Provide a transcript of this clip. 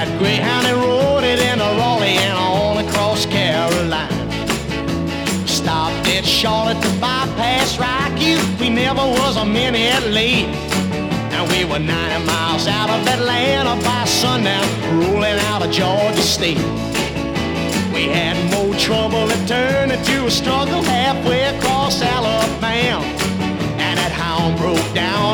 that Greyhound and rode it into Raleigh and on across Carolina. Stopped at Charlotte to bypass Rykie. We never was a minute late. And we were 90 miles out of Atlanta by sundown, rolling out of Georgia State. We had more trouble that turned into a struggle halfway across Alabama. And that hound broke down